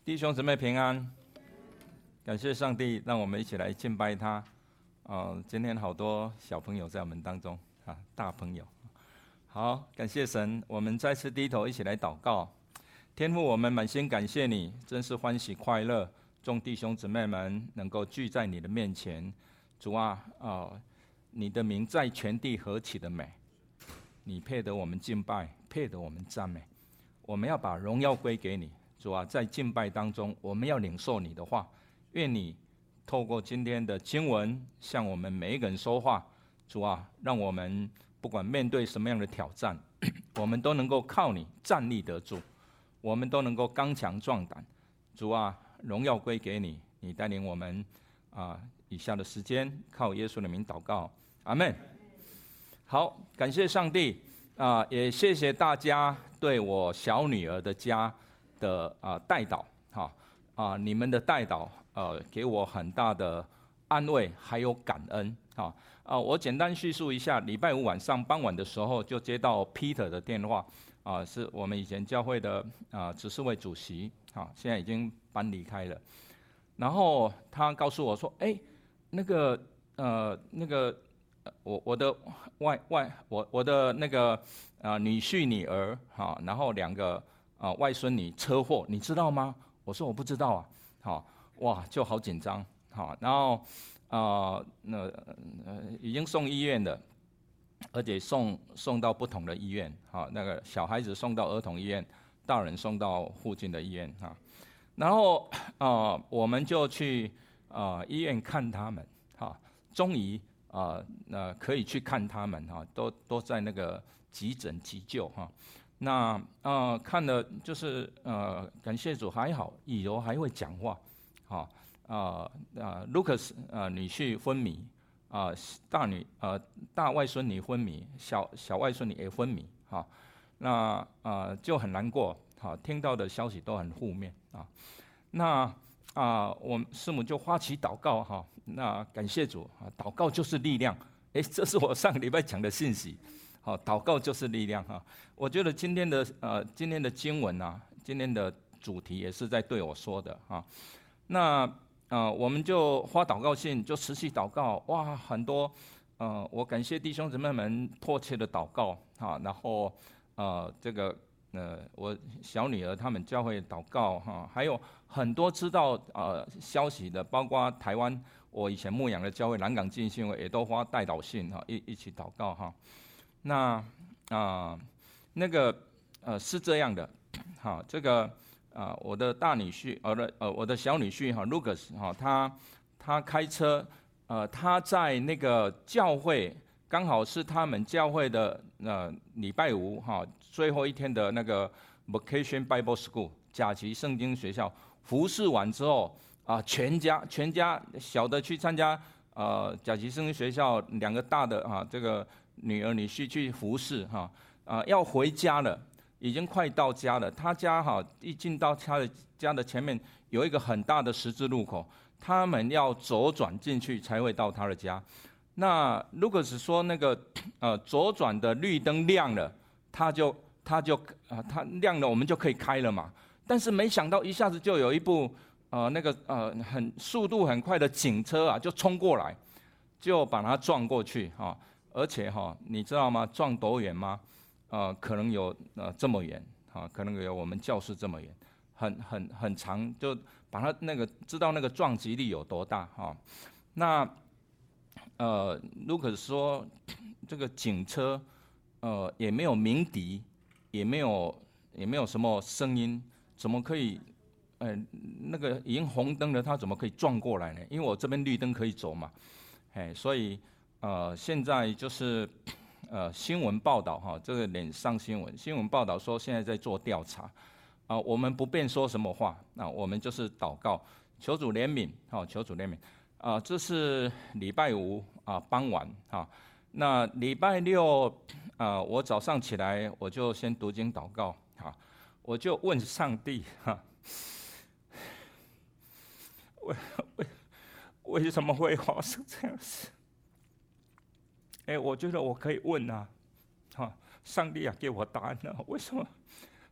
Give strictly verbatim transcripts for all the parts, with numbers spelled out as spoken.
弟兄姊妹平安，感谢上帝，让我们一起来敬拜他。呃，今天好多小朋友在我们当中啊，大朋友。好，感谢神，我们再次低头一起来祷告。天父，我们满心感谢你，真是欢喜快乐，众弟兄姊妹们能够聚在你的面前。主啊，呃，你的名在全地何其的美，你配得我们敬拜，配得我们赞美。我们要把荣耀归给你。主啊，在敬拜当中，我们要领受你的话，愿你透过今天的经文向我们每一个人说话。主啊，让我们不管面对什么样的挑战，我们都能够靠你站立得住，我们都能够刚强壮胆。主啊，荣耀归给你，你带领我们啊，以下的时间靠耶稣的名祷告，阿们。好，感谢上帝啊，也谢谢大家对我小女儿的家的啊代祷，哈啊，你们的代祷呃给我很大的安慰，还有感恩，哈啊，我简单叙述一下，礼拜五晚上傍晚的时候就接到 Peter 的电话，啊，是我们以前教会的啊执事会主席，哈，现在已经搬离开了，然后他告诉我说，哎，那个呃那个我我的外外我我的那个啊女婿女儿，哈，然后两个。啊，外孙女车祸，你知道吗？我说我不知道啊。好，哇，就好紧张。好，然后啊，那呃已经送医院了，而且送送到不同的医院。好，那个小孩子送到儿童医院，大人送到附近的医院哈。然后啊，我们就去啊医院看他们。哈，终于啊，那可以去看他们哈，都都在那个急诊急救哈。那呃看了就是呃感谢主还好，以柔还会讲话，好啊啊 Lucas 啊女婿昏迷啊、呃、大女呃大外孙女昏迷，小小外孙女也昏迷哈，那啊、呃、就很难过，好听到的消息都很负面啊，那啊、呃、我们师母就发起祷告哈，那感谢主啊，祷告就是力量，哎，这是我上个礼拜讲的信息。好，祷告就是力量哈。我觉得今天的呃今天的经文啊，今天的主题也是在对我说的哈。那呃我们就发祷告信，就持续祷告，哇，很多呃我感谢弟兄姊妹们迫切的祷告哈。然后呃这个呃我小女儿他们教会祷告哈，还有很多知道呃消息的，包括台湾我以前牧养的教会南港浸信会也都发代祷信哈，一一起祷告哈。那啊、呃，那个呃是这样的，好，这个啊、呃，我的大女婿，我的呃我的小女婿哈 ，Lucas 哈，他他开车，呃，他在那个教会，刚好是他们教会的呃礼拜五哈最后一天的那个 Vacation Bible School 假期圣经学校服侍完之后啊、呃，全家全家小的去参加呃假期圣经学校，两个大的啊这个。女儿女婿去服侍哈啊，要回家了，已经快到家了。他家哈一进到他的家的前面有一个很大的十字路口，他们要左转进去才会到他的家。那如果是说那个呃左转的绿灯亮了，他就他就啊他亮了，我们就可以开了嘛。但是没想到一下子就有一部呃那个呃很速度很快的警车啊就冲过来，就把他撞过去哈。而且哈，你知道吗？撞多远吗？呃，可能有呃这么远，哈，可能有我们教室这么远，很很很长，就把它那个知道那个撞击力有多大哈。那呃，如果说这个警车呃也没有鸣笛，也没有也没有什么声音，怎么可以？呃，那个已经红灯了，它怎么可以撞过来呢？因为我这边绿灯可以走嘛，哎，所以。呃，现在就是呃新闻报道哈，这个脸上新闻，新闻报道说现在在做调查，啊、呃，我们不便说什么话，那、呃、我们就是祷告，求主怜悯，好、哦，求主怜悯，啊、呃，这是礼拜五啊、呃、傍晚哈、哦，那礼拜六啊、呃，我早上起来我就先读经祷告，哈、哦，我就问上帝哈，为为为什么会发生这样的事？哎，我觉得我可以问啊，哈，上帝啊，给我答案了。为什么？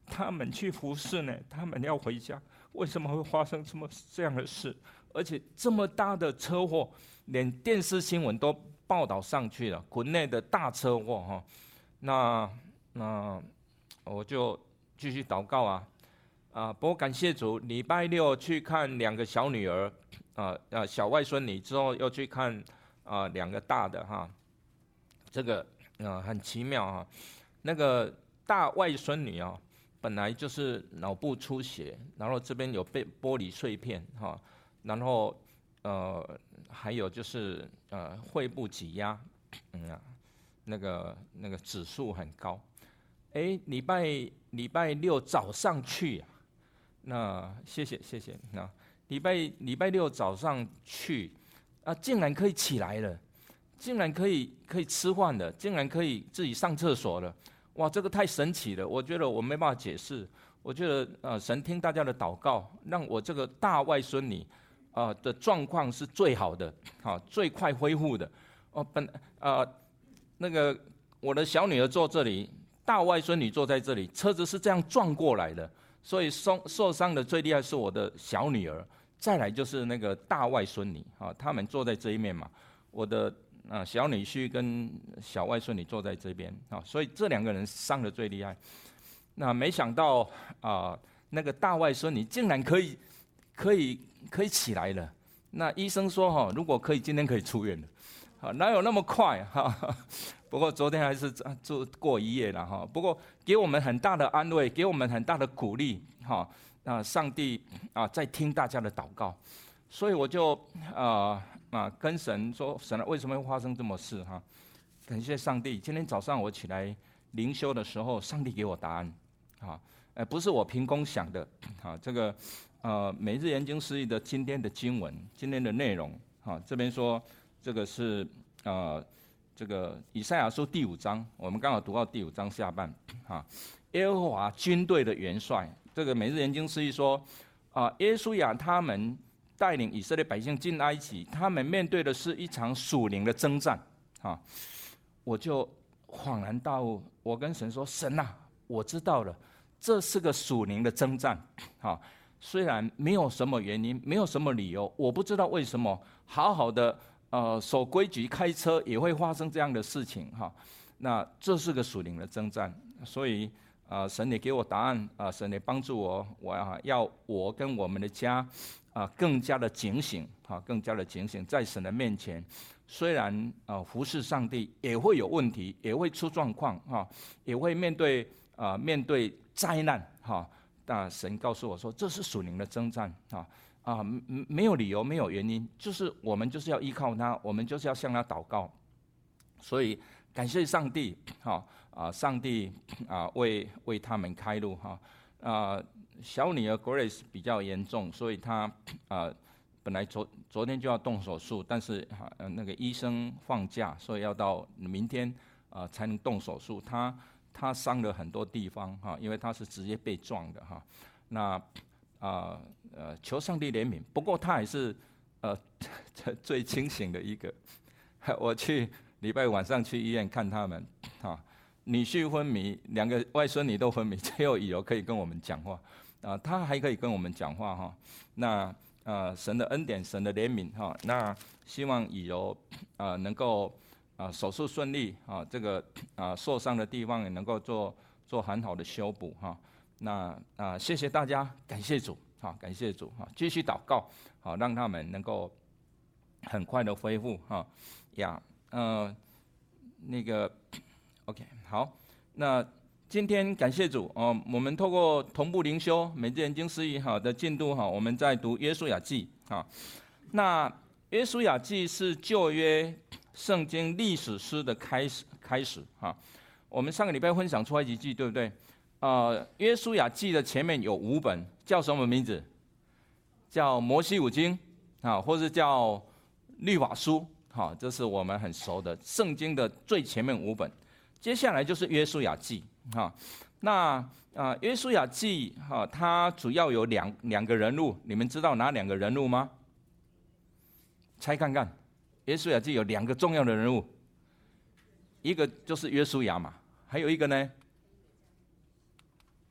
他们去服侍呢，他们要回家，为什么会发生这么这样的事？而且这么大的车祸，连电视新闻都报道上去了，国内的大车祸哈。那那我就继续祷告啊啊！不过感谢主，礼拜六去看两个小女儿啊啊小外孙女之后，又去看啊两个大的哈。这个啊很奇妙啊，那个大外孙女啊，本来就是脑部出血，然后这边有被玻璃碎片哈。然后，呃，还有就是呃，肺部挤压，嗯啊，那个那个指数很高。哎，礼拜礼拜六早上去、啊，那谢谢谢谢。那礼拜礼拜六早上去，啊，竟然可以起来了，竟然可以可以吃饭了，竟然可以自己上厕所了。哇，这个太神奇了！我觉得我没办法解释。我觉得呃，神听大家的祷告，让我这个大外孙女。啊、呃、的状况是最好的，好、最快恢复的。哦，本啊、呃、那个我的小女儿坐这里，大外孙女坐在这里，车子是这样撞过来的，所以受受伤的最厉害是我的小女儿，再来就是那个大外孙女，啊，他们坐在这一面嘛，我的啊、呃、小女婿跟小外孙女坐在这边，啊，所以这两个人伤的最厉害。那没想到啊、呃，那个大外孙女竟然可以。可以可以起来了，那医生说哈，如果可以，今天可以出院了，啊，哪有那么快哈？不过昨天还是住过一夜了哈。不过给我们很大的安慰，给我们很大的鼓励哈。那上帝啊在听大家的祷告，所以我就啊啊跟神说，神为什么会发生这么事哈？感谢上帝，今天早上我起来灵修的时候，上帝给我答案，啊，呃不是我凭空想的，啊这个。呃，每日研经释义的今天的经文，今天的内容，哈、啊，这边说这个是呃，这个以赛亚书第五章，我们刚好读到第五章下半，哈、啊，耶和华军队的元帅，这个每日研经释义说，啊，耶稣亚他们带领以色列百姓进埃及，他们面对的是一场属灵的征战，啊，我就恍然大悟，我跟神说，神啊，我知道了，这是个属灵的征战，啊。虽然没有什么原因，没有什么理由，我不知道为什么好好的呃守规矩开车也会发生这样的事情哈。那这是个属灵的征战，所以啊、呃、神也给我答案啊、呃，神也帮助我，我、啊、要我跟我们的家啊、呃、更加的警醒啊，更加的警醒，在神的面前，虽然啊、呃、服侍上帝也会有问题，也会出状况哈，也会面对啊、呃、面对灾难哈。但神告诉我说，这是属灵的征战啊啊，没有理由，没有原因，就是我们就是要依靠他，我们就是要向他祷告。所以感谢上帝，哈啊，上帝啊为为他们开路哈啊。小女儿 Grace 比较严重，所以她啊本来昨昨天就要动手术，但是哈、啊、那个医生放假，所以要到明天啊才能动手术。她。他伤了很多地方哈，因为他是直接被撞的哈。那啊呃求上帝怜悯，不过他还是呃最清醒的一个。我去礼拜晚上去医院看他们哈，女婿昏迷，两个外孙女都昏迷，只有以柔可以跟我们讲话啊，他还可以跟我们讲话哈。那呃神的恩典，神的怜悯哈，那希望以柔啊能够。啊，手术顺利啊，这个啊受伤的地方也能够做做很好的修补哈。那啊，谢谢大家，感谢主，好，感谢主哈，继续祷告，好，让他们能够很快的恢复哈。呀，呃，那个 ，OK， 好，那今天感谢主哦，我们透过同步灵修每日研经释义好的进度哈，我们在读约书亚记哈。那约书亚记是旧约圣经历史诗的开始，开始哈。我们上个礼拜分享出埃及记，对不对？呃，约书亚记的前面有五本，叫什么名字？叫摩西五经啊，或是叫律法书，哈，这是我们很熟的圣经的最前面五本。接下来就是约书亚记，哈。那啊，约书亚记哈，它主要有两两个人物，你们知道哪两个人物吗？猜看看，约书亚记有两个重要的人物，一个就是约书亚嘛，还有一个呢，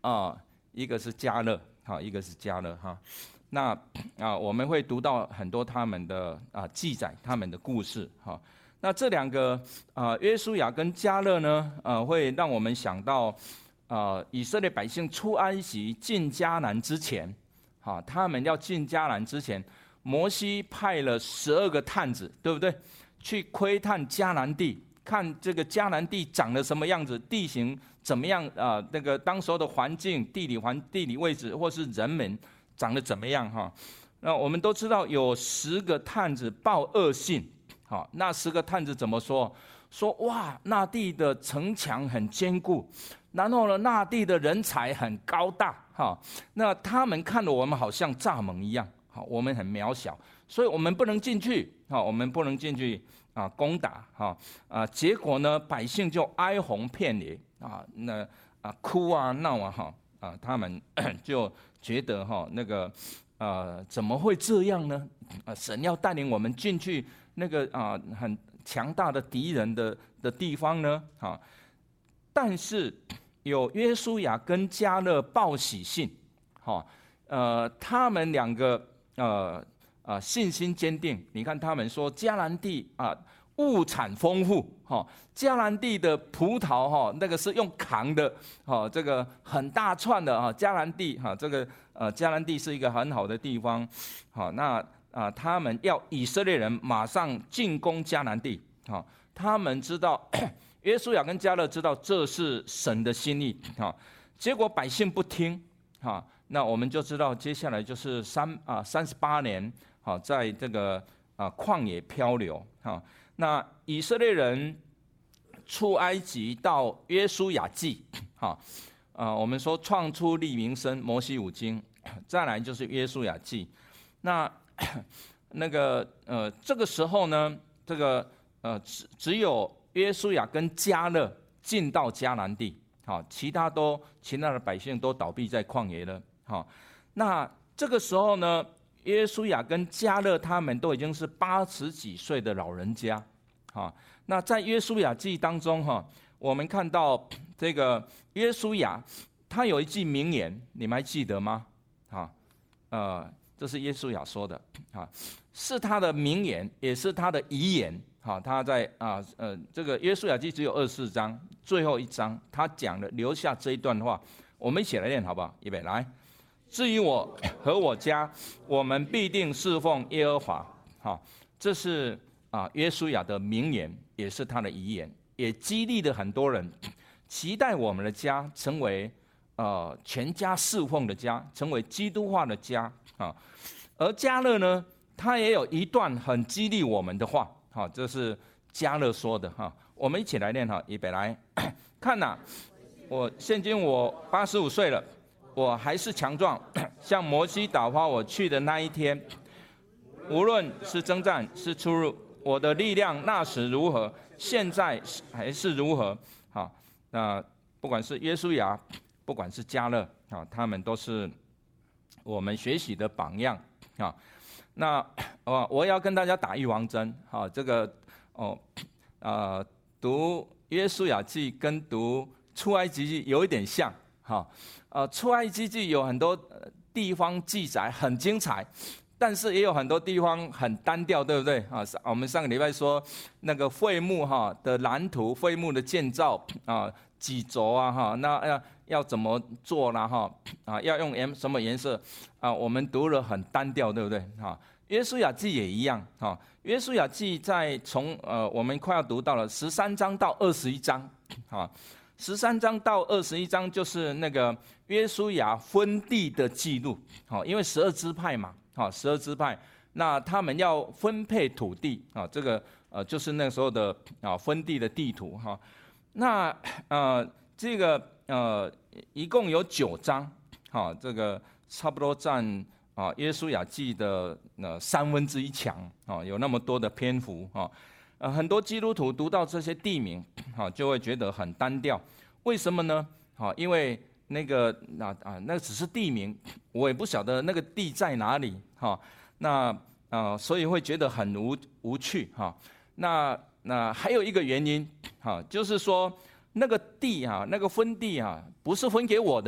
啊，一个是迦勒，好，一个是迦勒哈。那啊，我们会读到很多他们的啊记载，他们的故事哈。那这两个啊，约书亚跟迦勒呢，呃，会让我们想到啊，以色列百姓出埃及进迦南之前，好，他们要进迦南之前，摩西派了十二个探子，对不对？去窥探迦南地，看这个迦南地长得什么样子，地形怎么样啊、呃？那个当时候的环境、地理环、地理位置，或是人们长得怎么样哈？那我们都知道有十个探子报恶信，好，那十个探子怎么说？说哇，那地的城墙很坚固，然后呢，那地的人才很高大哈。那他们看了我们好像蚱蜢一样，好，我们很渺小，所以我们不能进去，好，我们不能进去啊，攻打哈啊。结果呢，百姓就哀鸿遍野啊，那啊哭啊闹啊哈啊，他们就觉得哈那个呃怎么会这样呢？啊，神要带领我们进去那个啊很强大的敌人的的地方呢？哈，但是有约书亚跟迦勒报喜信，哈，呃，他们两个呃呃信心坚定。你看他们说迦南地啊物产丰富，哈，迦南地的葡萄哈那个是用扛的，哈，这个很大串的啊，迦南地哈这个呃迦南地是一个很好的地方，好那。啊，他们要以色列人马上进攻迦南地，好，他们知道约书亚跟迦勒知道这是神的心意，好，结果百姓不听，好，那我们就知道接下来就是三啊三十八年，好，在这个啊旷野漂流，好，那以色列人出埃及到约书亚记，好，啊我们说创出利民生摩西五经，再来就是约书亚记，那。那个呃，这个时候呢，这个呃，只只有约书亚跟迦勒进到迦南地，好，其他都其他的百姓都倒闭在旷野了，好，那这个时候呢，约书亚跟迦勒他们都已经是八十几岁的老人家，好，那在约书亚记当中哈，我们看到这个约书亚他有一句名言，你们还记得吗？好，呃。这是约书亚说的，啊，是他的名言，也是他的遗言。好，他在啊呃这个约书亚记只有二十四章，最后一章他讲了留下这一段话，我们一起来念好不好？预备来。至于我和我家，我们必定侍奉耶和华。好，这是啊约书亚的名言，也是他的遗言，也激励了很多人，期待我们的家成为呃全家侍奉的家，成为基督化的家。啊，而迦勒呢，他也有一段很激励我们的话，好，这是迦勒说的哈。我们一起来念哈，预备来看呐、啊，我现今我八十五岁了，我还是强壮，像摩西打发我去的那一天，无论是征战是出入，我的力量那时如何，现在还是如何。好，那不管是约书亚，不管是迦勒，啊，他们都是我们学习的榜样啊。那我我要跟大家打预防针，好，这个哦，呃，读约书亚记跟读出埃及记有一点像，哈，呃，出埃及记有很多地方记载很精彩，但是也有很多地方很单调，对不对？啊，我们上个礼拜说那个会幕哈的蓝图，会幕的建造啊，几轴啊哈，那要要怎么做啦哈？啊，要用颜什么颜色啊？我们读了很单调，对不对？哈，约书亚记也一样哈。约书亚记在从呃我们快要读到了十三章到二十一章，哈，十三章到二十一章就是那个约书亚分地的记录，好，因为十二支派嘛。好，十二支派，那他们要分配土地啊，这个呃就是那时候的啊分地的地图哈。那呃这个呃一共有九章，好，这个差不多占啊约书亚记的呃三分之一强啊，有那么多的篇幅啊。呃很多基督徒读到这些地名，好就会觉得很单调，为什么呢？好，因为那个那啊，那只是地名，我也不晓得那个地在哪里哈。那啊，所以会觉得很无无趣哈。那那还有一个原因哈，就是说那个地哈，那个分地哈，不是分给我的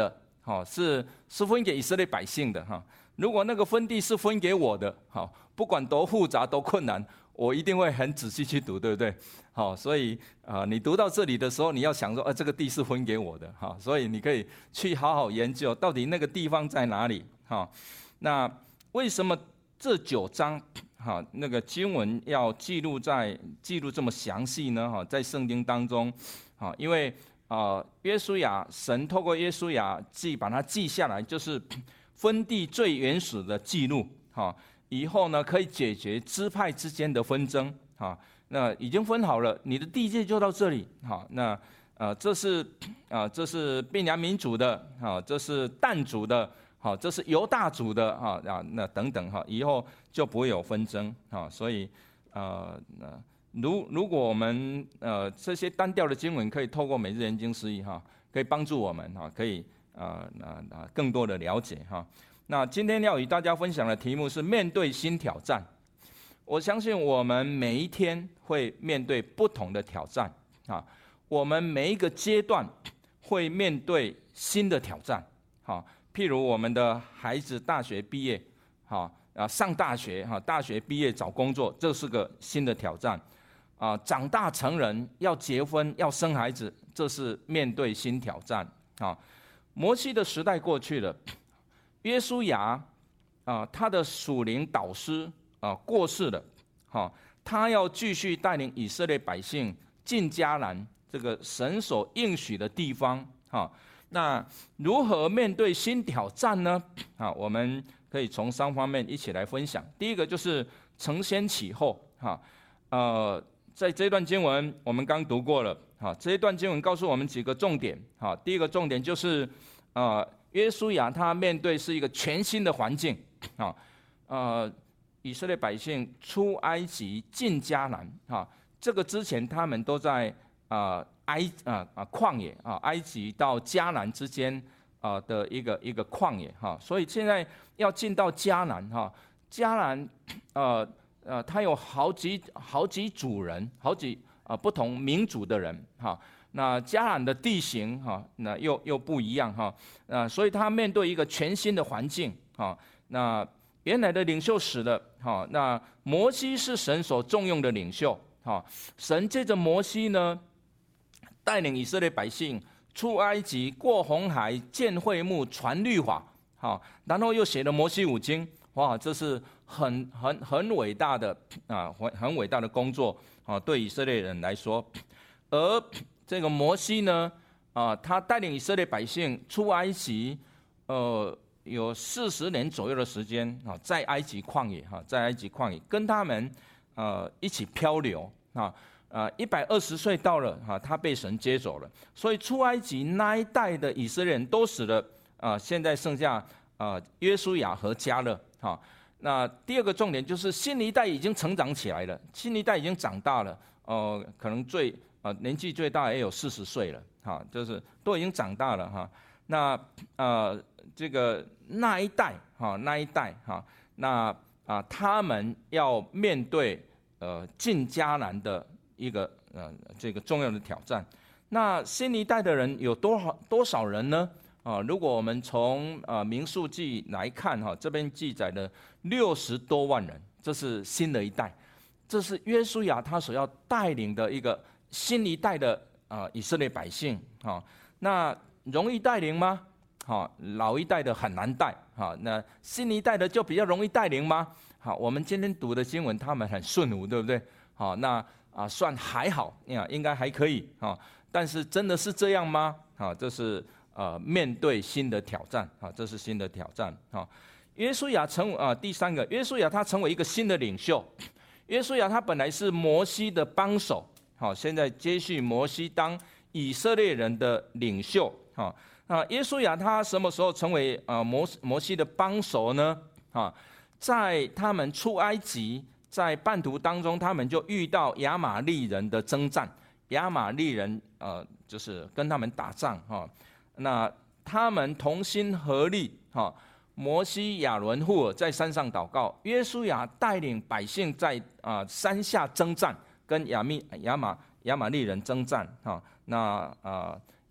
好，是是分给以色列百姓的哈。如果那个分地是分给我的，好，不管多复杂多困难，我一定会很仔细去读，对不对？好，所以啊、呃，你读到这里的时候，你要想说，呃，这个地是分给我的，哈，所以你可以去好好研究，到底那个地方在哪里，哈。那为什么这九章，哈，那个经文要记录在记录这么详细呢？哈，在圣经当中，哈，因为啊、呃，约书亚神透过约书亚记把它记下来，就是分地最原始的记录，哈。以后呢，可以解决支派之间的纷争，哈。那已经分好了，你的地界就到这里，哈。那呃，这是啊，这是便雅悯族的，哈，这是但族的，好，这是犹大族的，哈啊，那等等哈，以后就不会有纷争，哈。所以呃，如如果我们呃这些单调的经文可以透过每日研经释义哈，可以帮助我们哈，可以啊啊啊更多的了解哈。那今天要与大家分享的题目是面对新挑战。我相信我们每一天会面对不同的挑战啊，我们每一个阶段会面对新的挑战。好，譬如我们的孩子大学毕业，好啊，上大学哈，大学毕业找工作，这是个新的挑战啊。长大成人要结婚要生孩子，这是面对新挑战啊。摩西的时代过去了。约书亚啊，他的属灵导师啊过世了，哈，他要继续带领以色列百姓进迦南这个神所应许的地方，哈。那如何面对新挑战呢？啊，我们可以从三方面一起来分享。第一个就是承先启后，哈，呃，在这段经文我们刚读过了，哈，这一段经文告诉我们几个重点，哈，第一个重点就是啊。呃约书亚他面对是一个全新的环境啊，呃，以色列百姓出埃及进迦南啊，这个之前他们都在啊埃啊啊旷野啊，埃及到迦南之间啊的一个一个旷野哈，所以现在要进到迦南哈，迦南呃呃，它有好几好几组人，好几啊不同民族的人哈。那迦南的地形哈，那又又不一样哈，啊，所以他面对一个全新的环境哈。那原来的领袖死了哈，那摩西是神所重用的领袖哈。神借着摩西呢，带领以色列百姓出埃及、过红海、建会幕、传律法，哈，然后又写了摩西五经，哇，这是很很很伟大的啊，很很伟大的工作啊，对以色列人来说，而这个摩西呢，啊，他带领以色列百姓出埃及，呃，有四十年左右的时间啊，在埃及旷野哈，在埃及旷野跟他们呃一起漂流啊，呃，一百二十岁到了哈，他被神接走了，所以出埃及那一代的以色列人都死了啊，现在剩下啊约书亚和迦勒哈。那第二个重点就是新一代已经成长起来了，新一代已经长大了，呃，可能最啊，年纪最大也有四十岁了，哈，就是都已经长大了哈。那呃，这个那一代哈，那一代哈，那啊，他们要面对呃进迦南的一个呃这个重要的挑战。那新一代的人有多少多少人呢？啊，如果我们从呃民数记来看哈，这边记载的六十多万人，这是新的一代，这是约书亚他所要带领的一个新一代的啊、呃、以色列百姓啊，那容易带领吗？好，老一代的很难带，好，那新一代的就比较容易带领吗？好，我们今天读的经文，他们很顺服，对不对？好，那啊算还好，呀，应该还可以啊，但是真的是这样吗？好，这是呃面对新的挑战啊，这是新的挑战啊。约书亚成啊第三个，约书亚他成为一个新的领袖，约书亚他本来是摩西的帮手。好，现在接续摩西当以色列人的领袖。好，啊，约书亚他什么时候成为啊摩摩西的帮手呢？啊，在他们出埃及，在半途当中，他们就遇到亚玛力人的征战，亚玛力人呃就是跟他们打仗哈。那他们同心合力哈，摩西、亚伦、户尔在山上祷告，约书亚带领百姓在啊山下征战。跟亚密亚玛亚玛利人征战哈，那啊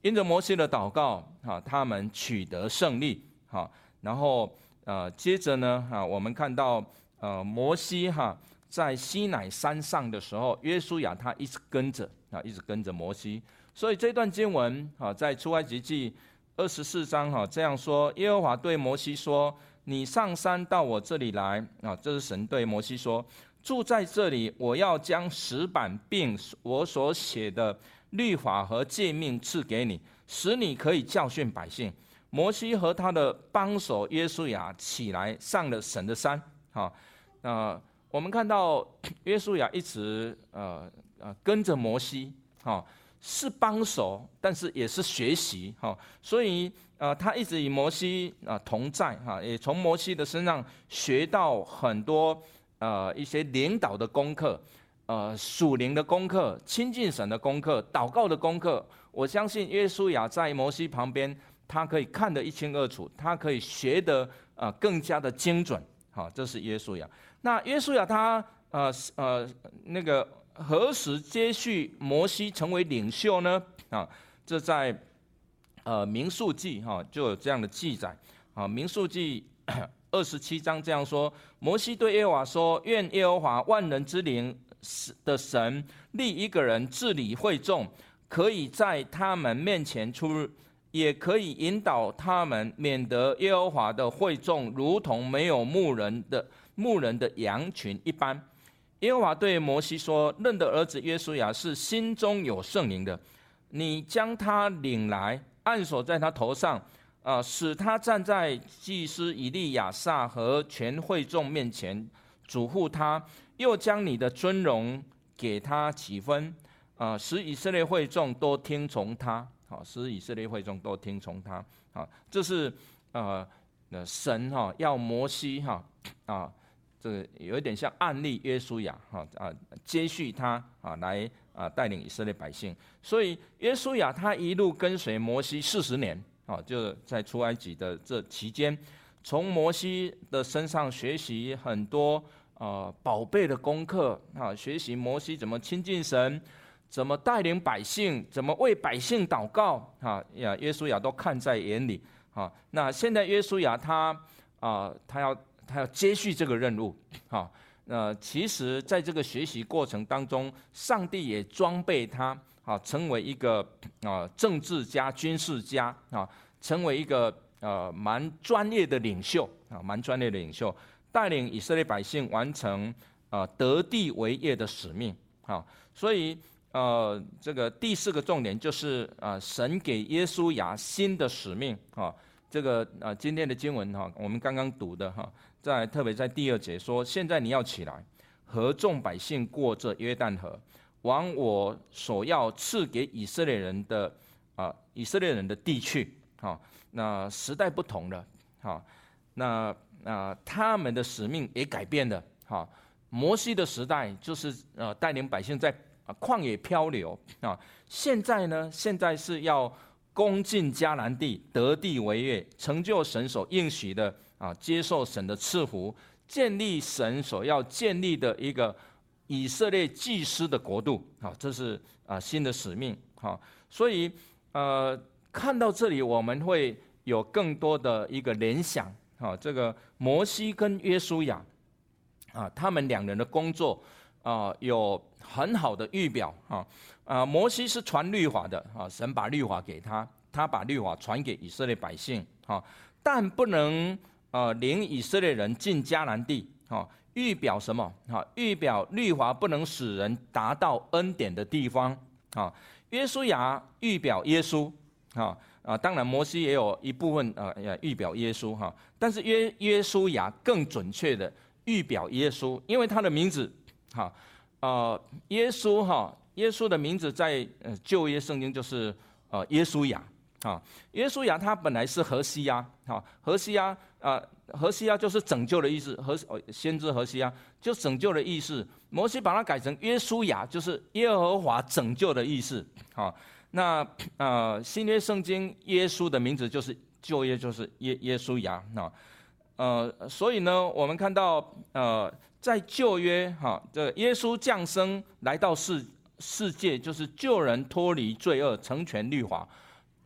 因着摩西的祷告，哈，他们取得胜利，哈，然后呃，接着呢，哈，我们看到呃，摩西哈在西乃山上的时候，约书亚他一直跟着啊，一直跟着摩西，所以这段经文啊，在出埃及记二十四章哈这样说：耶和华对摩西说：“你上山到我这里来啊。”这是神对摩西说：“住在这里，我要将石板并我所写的律法和诫命赐给你，使你可以教训百姓。”摩西和他的帮手约书亚起来，上了神的山。好，那我们看到约书亚一直呃呃跟着摩西，好。是帮手，但是也是学习，哈，所以呃，他一直与摩西啊同在，哈，也从摩西的身上学到很多呃一些领导的功课，呃属灵的功课、亲近神的功课、祷告的功课。我相信约书亚在摩西旁边，他可以看得一清二楚，他可以学得呃更加的精准，好，这是约书亚。那约书亚他呃呃那个。何时接续摩西成为领袖呢？啊，这在呃民数记哈就有这样的记载啊。民数记二十七章这样说：摩西对耶和华说：“愿耶和华万人之灵的神立一个人治理会众，可以在他们面前出入，也可以引导他们，免得耶和华的会众如同没有牧人的牧人的羊群一般。”耶和华对摩西说：“嫩的儿子约书亚是心中有圣灵的，你将他领来，按手在他头上，啊、呃，使他站在祭司以利亚撒和全会众面前，嘱咐他，又将你的尊荣给他几分，啊、呃，使以色列会众都听从他，好，使以色列会众都听从他，好，这是呃神哈、哦、要摩西哈啊。啊这个有一点像案例约书亚哈啊，接续他啊来啊带领以色列百姓，所以约书亚他一路跟随摩西四十年啊，就在出埃及的这期间，从摩西的身上学习很多啊宝贝的功课啊，学习摩西怎么亲近神，怎么带领百姓，怎么为百姓祷告啊呀，约书亚都看在眼里啊。那现在约书亚他啊他要。他要接续这个任务，哈，呃，其实在这个学习过程当中，上帝也装备他，啊，成为一个啊政治家、军事家，啊，成为一个呃蛮专业的领袖，啊，蛮专业的领袖，带领以色列百姓完成啊得地为业的使命，啊，所以呃，这个第四个重点就是啊，神给约书亚新的使命，啊。这个啊，今天的经文哈，我们刚刚读的哈，在特别在第二节说，现在你要起来，和众百姓过这约旦河，往我所要赐给以色列人的啊，以色列人的地去。哈，那时代不同了，哈，那啊，他们的使命也改变了。哈，摩西的时代就是呃带领百姓在旷野漂流啊，现在呢，现在是要。攻进迦南地，得地为业，成就神所应许的啊，接受神的赐福，建立神所要建立的一个以色列祭司的国度啊，这是啊新的使命啊。所以呃，看到这里，我们会有更多的一个联想啊。这个摩西跟约书亚啊，他们两人的工作啊，有很好的预表啊。啊，摩西是传律法的啊，神把律法给他，他把律法传给以色列百姓啊，但不能呃领以色列人进迦南地啊，预表什么啊？预表律法不能使人达到恩典的地方啊。约书亚预表耶稣啊啊，当然摩西也有一部分呃预表耶稣哈，但是约约书亚更准确的预表耶稣，因为他的名字哈呃耶稣哈。耶稣的名字在呃旧约圣经就是呃耶稣亚啊，耶稣亚他本来是何西阿啊，何西阿啊，何西阿就是拯救的意思，何先知何西阿就拯救的意思。摩西把它改成约书亚，就是耶和华拯救的意思。好，那呃新约圣经耶稣的名字就是旧约就是耶耶稣亚啊，呃所以呢我们看到呃在旧约哈，这耶稣降生来到世。世界就是救人脱离罪恶，成全律法，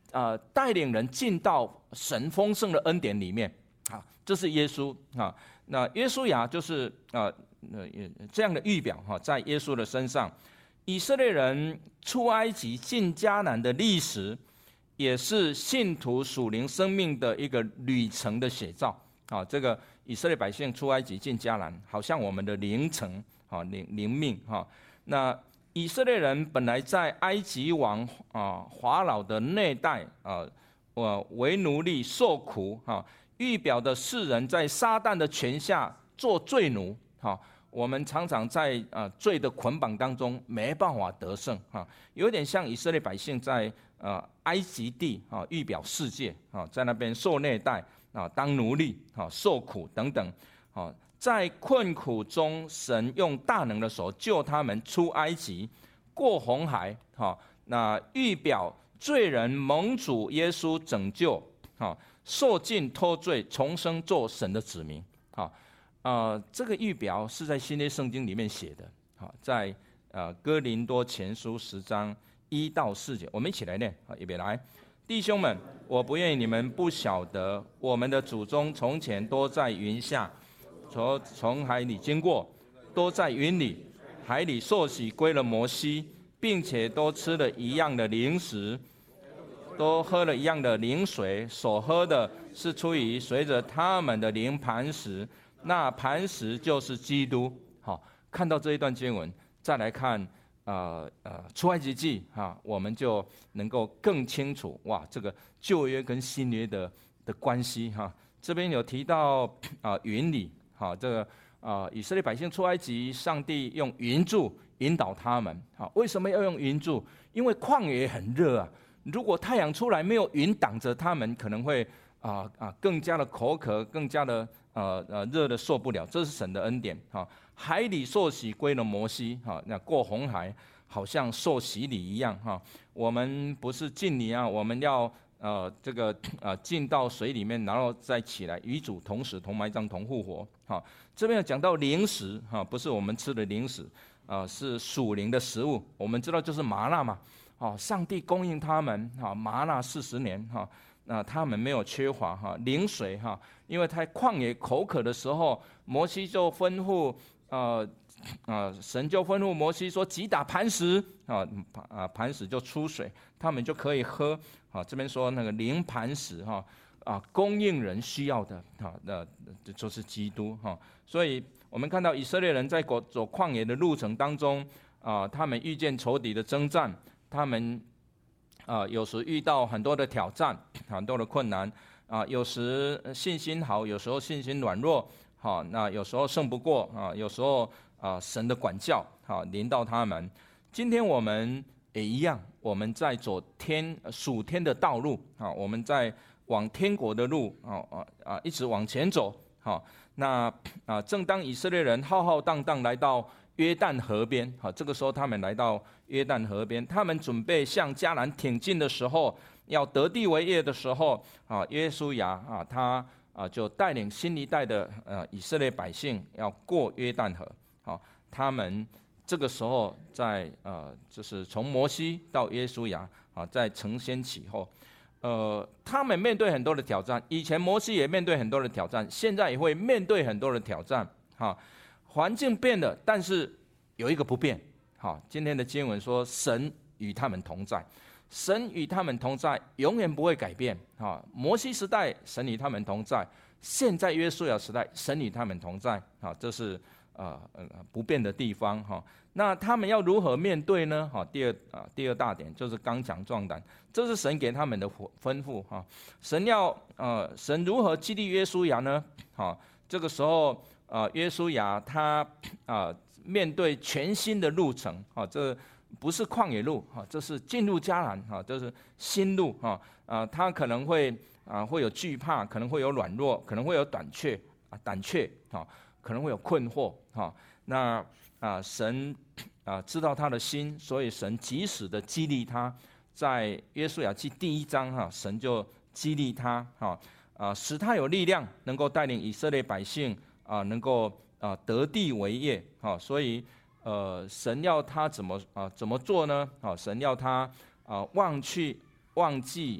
呃带领人进到神丰盛的恩典里面。啊，这是耶稣啊。那约书亚就是啊，呃这样的预表哈，在耶稣的身上，以色列人出埃及进迦南的历史，也是信徒属灵生命的一个旅程的写照啊。这个以色列百姓出埃及进迦南，好像我们的灵程啊，灵灵命哈。那以色列人本来在埃及王啊法老的内代啊，呃为奴隶受苦哈。预表的世人在撒旦的权下做罪奴，哈，我们常常在呃罪的捆绑当中没办法得胜，哈，有点像以色列百姓在呃埃及地啊，预表世界啊，在那边受虐待啊，当奴隶啊，受苦等等，啊，在困苦中，神用大能的手救他们出埃及，过红海，哈，那预表罪人蒙主耶稣拯救，哈。受尽脱罪，重生做神的子民。好，呃，这个预表是在新约圣经里面写的。好，在呃哥林多前书十章一到四节，我们一起来念。好，预备来，弟兄们，我不愿意你们不晓得，我们的祖宗从前都在云下，从从海里经过，都在云里，海里受洗归了摩西，并且都吃了一样的零食。都喝了一样的灵水，所喝的是出于随着他们的灵磐石，那磐石就是基督。好，看到这一段经文，再来看呃呃出埃及记哈，我们就能够更清楚哇，这个旧约跟新约的的关系哈。这边有提到啊、呃、云里，哈，这个啊、呃、以色列百姓出埃及，上帝用云柱引导他们。好，为什么要用云柱？因为旷野很热啊。如果太阳出来没有云挡着他们，可能会啊啊、呃、更加的口渴，更加的呃呃热的受不了。这是神的恩典哈、啊。海里受洗归了摩西哈、啊，那过红海好像受洗礼一样哈、啊。我们不是浸泥啊，我们要呃这个呃进到水里面，然后再起来，与主同死、同埋葬、同复活。哈、啊，这边有讲到灵食哈、啊，不是我们吃的零食啊，是属灵的食物。我们知道就是麻辣嘛。哦，上帝供应他们哈麻辣四十年哈，那他们没有缺乏哈灵水哈，因为他旷野口渴的时候，摩西就吩咐呃呃神就吩咐摩西说击打磐石啊啊磐石就出水，他们就可以喝。啊这边说那个灵磐石哈啊供应人需要的哈，那就是基督哈。所以我们看到以色列人在走旷野的路程当中啊，他们遇见仇敌的征战。他们啊、呃，有时遇到很多的挑战，很多的困难啊、呃，有时信心好，有时候信心软弱，好、哦，那有时候胜不过啊、呃，有时候啊、呃，神的管教好、哦、临到他们。今天我们也一样，我们在走天属天的道路啊、哦，我们在往天国的路啊啊啊，一直往前走。好、哦，那啊、呃，正当以色列人浩浩荡荡来到约旦河边，好，这个时候他们来到约旦河边，他们准备向迦南挺进的时候，要得地为业的时候，啊，约书亚啊，他啊就带领新一代的呃以色列百姓要过约旦河，好，他们这个时候在呃就是从摩西到约书亚啊，在承先启后，呃，他们面对很多的挑战，以前摩西也面对很多的挑战，现在也会面对很多的挑战，哈。环境变了，但是有一个不变。好，今天的经文说，神与他们同在，神与他们同在，永远不会改变。好，摩西时代神与他们同在，现在约书亚时代神与他们同在。好，这是呃呃不变的地方。哈，那他们要如何面对呢？好，第二啊、呃、第二大点就是刚强壮胆，这是神给他们的吩咐。哈，神要呃神如何激励约书亚呢？好，这个时候。啊，约书亚他啊面对全新的路程啊，这不是旷野路啊，这是进入迦南啊，这是新路啊啊，他可能会啊会有惧怕，可能会有软弱，可能会有胆怯啊胆怯啊，可能会有困惑啊。那啊神啊知道他的心，所以神及时的激励他，在约书亚记第一章哈、啊，神就激励他哈啊，使他有力量，能够带领以色列百姓。啊，能够啊得地为业，啊，所以呃，神要他怎么啊怎么做呢？啊，神要他啊忘去忘记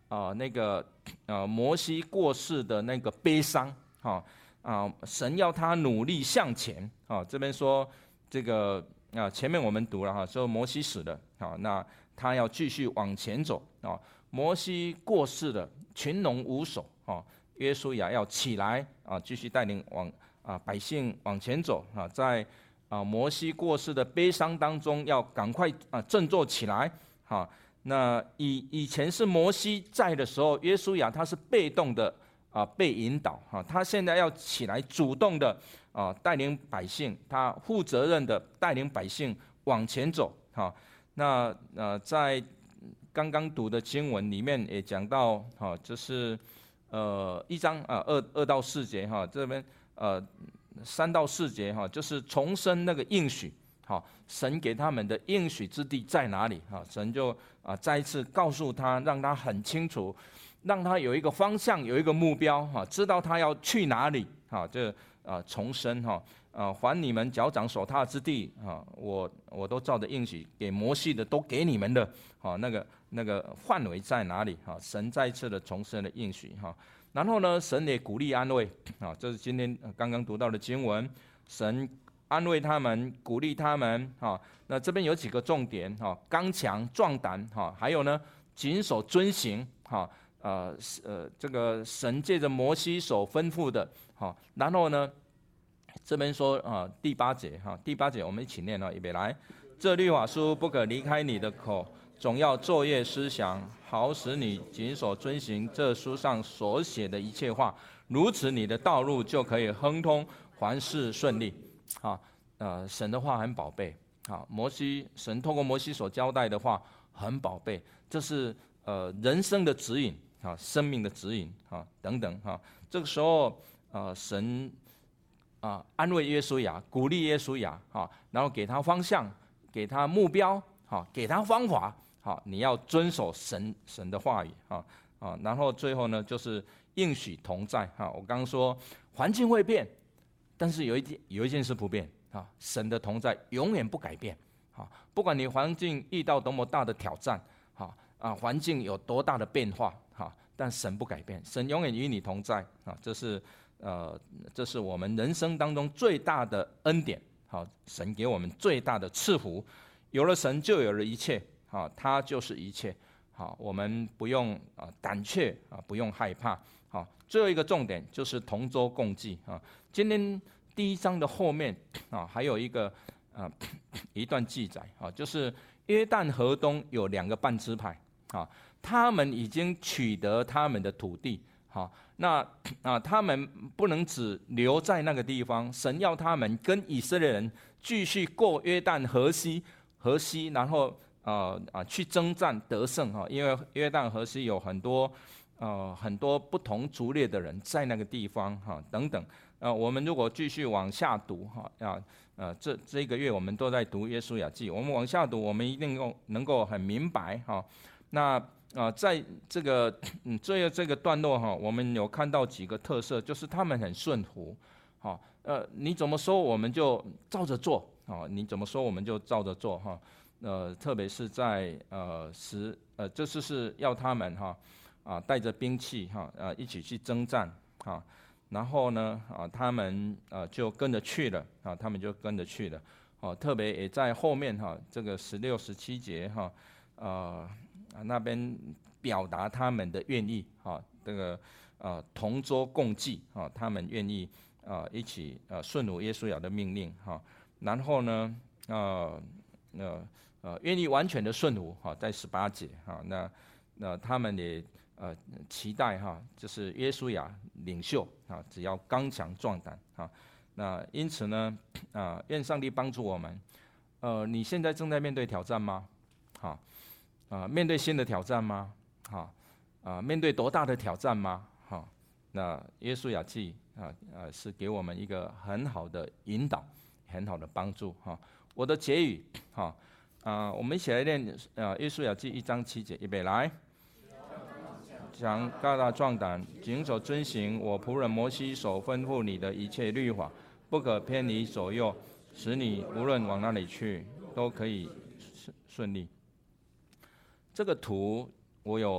啊、呃、那个呃摩西过世的那个悲伤，哈啊、呃、神要他努力向前，啊、呃、这边说这个啊、呃、前面我们读了哈，说摩西死了，好、那他要继续往前走啊、哦。摩西过世了，群龙无首，啊，约书亚要起来啊，继续带领往啊百姓往前走啊，在啊摩西过世的悲伤当中，要赶快啊振作起来，哈。那以以前是摩西在的时候，约书亚他是被动的啊被引导哈，他现在要起来主动的啊带领百姓，他负责任的带领百姓往前走哈。那呃在刚刚读的经文里面也讲到，哈，就是呃一章啊二二到四节哈，这边呃三到四节哈，就是重申那个应许，好，神给他们的应许之地在哪里？哈，神就啊再一次告诉他，让他很清楚，让他有一个方向，有一个目标，哈，知道他要去哪里，哈，这啊重申哈。啊，还你们脚掌所踏之地啊！我我都照着应许给摩西的，都给你们的。啊，那个那个范围在哪里？哈，神再一次的重申了应许哈。然后呢，神也鼓励安慰啊，这是今天刚刚读到的经文，神安慰他们，鼓励他们。哈，那这边有几个重点哈：刚强壮胆哈，还有呢，谨守遵行哈。呃呃，这个神借着摩西所吩咐的。哈，然后呢？这边说啊，第八节哈，第八节我们一起念啊，预备来。这律法书不可离开你的口，总要昼夜思想，好使你谨守遵行这书上所写的一切话。如此，你的道路就可以亨通，凡事顺利。啊，呃，神的话很宝贝。啊，摩西神透过摩西所交代的话很宝贝，这是呃人生的指引啊，生命的指引啊等等哈。这个时候呃神。啊，安慰约书亚，鼓励约书亚，哈，然后给他方向，给他目标，哈，给他方法，好，你要遵守神神的话语，哈，啊，然后最后呢，就是应许同在，哈，我刚刚说环境会变，但是有一件有一件事不变，啊，神的同在永远不改变，啊，不管你环境遇到多么大的挑战，哈，啊，环境有多大的变化，哈，但神不改变，神永远与你同在，啊，这是。呃，这是我们人生当中最大的恩典，好，神给我们最大的赐福，有了神就有了一切，好，他就是一切，好，我们不用啊胆怯啊，不用害怕，好，最后一个重点就是同舟共济啊。今天第一章的后面啊，还有一个啊一段记载啊，就是约旦河东有两个半支派啊，他们已经取得他们的土地。好，那啊，他们不能只留在那个地方，神要他们跟以色列人继续过约旦河西，河西，然后啊啊去征战得胜哈，因为约旦河西有很多呃很多不同族类的人在那个地方哈等等，呃，我们如果继续往下读哈啊呃这这一个月我们都在读约书亚记，我们往下读，我们一定够能够很明白哈，那。啊，在这个嗯，最后这个段落哈，我们有看到几个特色，就是他们很顺服，好，呃，你怎么说我们就照着做，啊，你怎么说我们就照着做哈，呃，特别是在呃十呃，这次是要他们哈啊带着兵器哈啊一起去征战啊，然后呢啊他们呃就跟着去了啊，他们就跟着去了，哦，特别也在后面哈这个十六十七节哈呃。啊，那边表达他们的愿意，哈，这个呃同舟共济，哈，他们愿意啊一起呃顺服约书亚的命令，哈，然后呢，呃呃呃愿意完全的顺服，哈，在十八节，哈，那那他们也呃期待哈，就是约书亚领袖啊，只要刚强壮胆，哈，那因此呢，啊，愿上帝帮助我们，呃，你现在正在面对挑战吗？哈。啊，面对新的挑战吗？哈，啊，面对多大的挑战吗？哈，那约书亚记啊啊是给我们一个很好的引导，很好的帮助哈。我的结语哈啊，我们一起来念啊约书亚记一章七节，预备来，讲大大壮胆，谨守遵行我仆人摩西所吩咐你的一切律法，不可偏离左右，使你无论往哪里去都可以顺顺利。这个图我有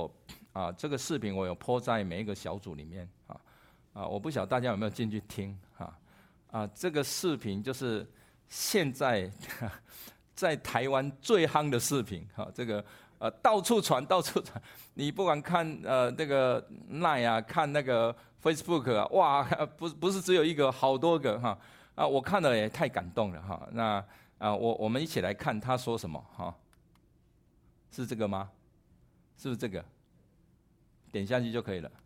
啊，这个视频我有 po 在每一个小组里面啊啊，我不晓得大家有没有进去听啊啊，这个视频就是现在在台湾最夯的视频哈、啊，这个呃到处传到处传，你不管看呃那个 Line 啊，看那个 Facebook 啊，哇，不不是只有一个，好多个哈啊，我看了也太感动了哈。那啊，我我们一起来看他说什么哈。是这个吗？是不是这个？点下去就可以了。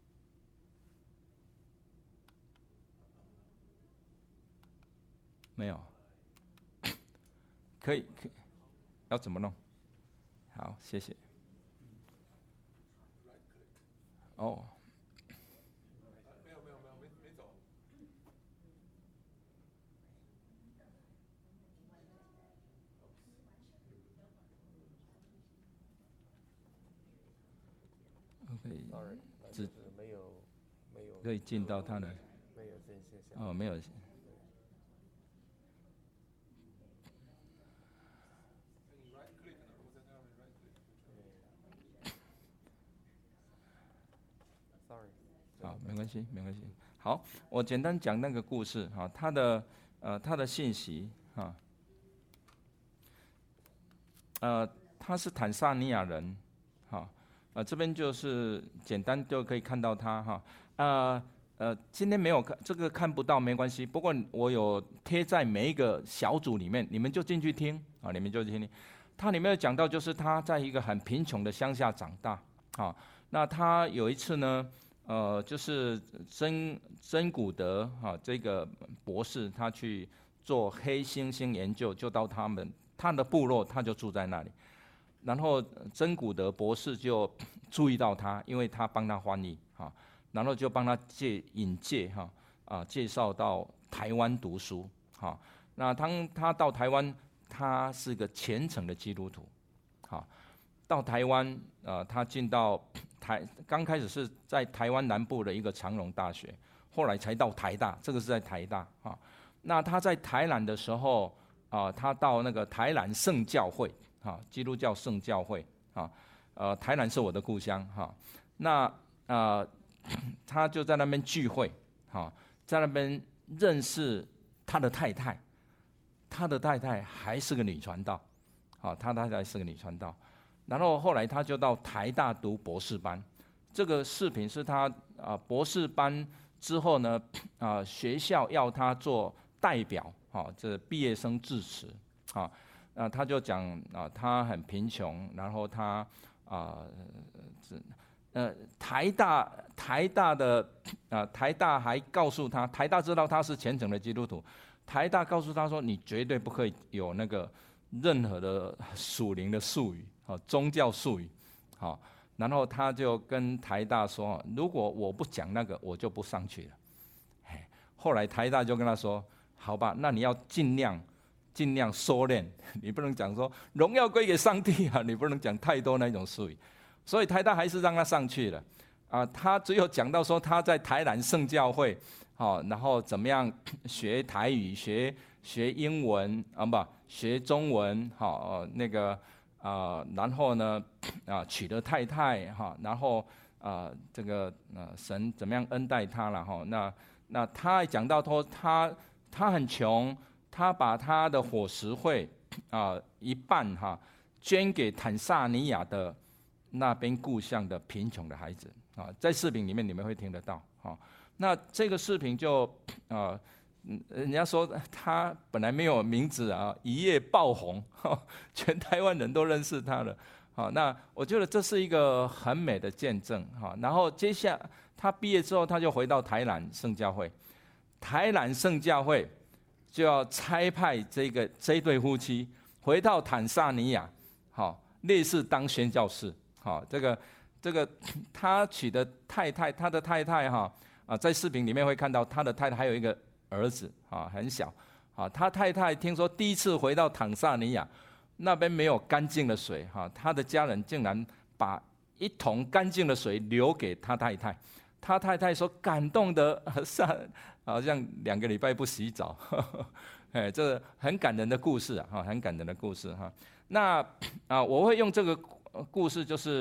没有？可以，可以，要怎么弄？好，谢谢。哦。没有没有没有没没走。OK， 只没有没有可以进到他的。 没有这现象。 哦，没有。 Sorry。 好，没关系，没关系。好，我简单讲那个故事哈，他的呃他的信息哈，呃他是坦桑尼亚人，哈，呃这边就是简单就可以看到他哈，呃呃今天没有看这个看不到没关系，不过我有贴在每一个小组里面，你们就进去听啊，你们就进去听。他里面有讲到就是他在一个很贫穷的乡下长大，啊，那他有一次呢。呃，就是珍珍古德哈、啊、这个博士，他去做黑猩猩研究，就到他们他的部落，他就住在那里。然后珍古德博士就注意到他，因为他帮他翻译哈、啊，然后就帮他介引介哈 啊, 啊介绍到台湾读书哈、啊。那当他到台湾，他是个虔诚的基督徒，好、啊，到台湾呃，他进到。台刚开始是在台湾南部的一个长荣大学，后来才到台大，这个是在台大啊。那他在台南的时候啊，他到那个台南圣教会啊，基督教圣教会啊，呃，台南是我的故乡哈。那呃，他就在那边聚会哈，在那边认识他的太太，他的太太还是个女传道，啊，他太太是个女传道。然后后来他就到台大读博士班，这个视频是他啊博士班之后呢啊学校要他做代表，啊这毕业生致辞，啊那他就讲啊他很贫穷，然后他啊呃台大台大的啊台大还告诉他，台大知道他是虔诚的基督徒，台大告诉他说你绝对不可以有那个任何的属灵的术语。好，宗教术语，好，然后他就跟台大说，如果我不讲那个，我就不上去了。后来台大就跟他说，好吧，那你要尽量尽量收敛，你不能讲说荣耀归给上帝啊，你不能讲太多那种术语。所以台大还是让他上去了，啊，他只有讲到说他在台南圣教会，好，然后怎么样学台语，学学英文啊，不学中文，好，那个。啊、呃，然后呢，啊，娶了太太哈，然后啊、呃，这个呃，神怎么样恩待他了哈？那那他还讲到说，他他很穷，他把他的伙食费啊、呃、一半哈捐给坦桑尼亚的那边故乡的贫穷的孩子啊，在视频里面你们会听得到哈。那这个视频就啊。呃嗯，人家说他本来没有名字啊，一夜爆红，全台湾人都认识他了。好，那我觉得这是一个很美的见证哈。然后接下他毕业之后，他就回到台南圣教会，台南圣教会就要差派这个这对夫妻回到坦桑尼亚，好，类似当宣教士。好，这个这个他娶的太太，他的太太哈啊，在视频里面会看到他的太太还有一个。儿子啊，很小啊，他太太听说第一次回到坦桑尼亚，那边没有干净的水哈，他的家人竟然把一桶干净的水留给他太太，他太太说感动的上好像两个礼拜不洗澡，呵呵哎，这很感人的故事啊，很感人的故事哈。那啊，我会用这个故事，就是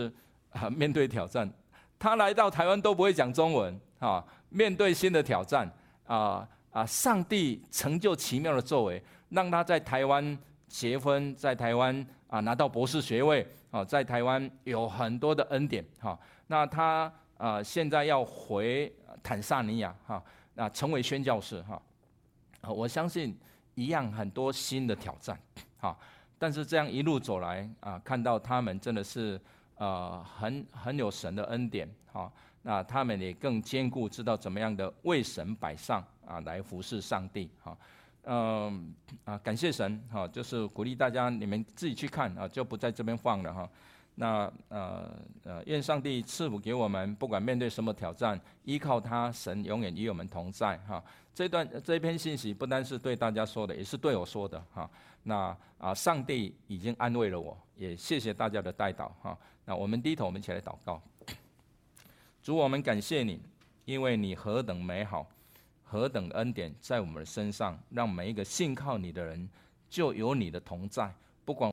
啊，面对挑战，他来到台湾都不会讲中文啊，面对新的挑战啊啊，上帝成就奇妙的作为，让他在台湾结婚，在台湾啊拿到博士学位啊，在台湾有很多的恩典哈。那他啊现在要回坦萨尼亚哈，那成为宣教士哈。我相信一样很多新的挑战哈，但是这样一路走来啊，看到他们真的是呃很很有神的恩典哈。那他们也更坚固，知道怎么样的为神摆上啊，来服侍上帝哈。嗯啊，感谢神哈，就是鼓励大家你们自己去看啊，就不在这边放了哈。那呃呃，愿上帝赐福给我们，不管面对什么挑战，依靠他，神永远与我们同在哈。这段这一篇信息不单是对大家说的，也是对我说的哈。那啊，上帝已经安慰了我，也谢谢大家的代祷哈。那我们低头，我们一起来祷告。主，我们感谢你，因为你何等美好，何等恩典在我们的身上，让每一个信靠你的人就有你的同在，不管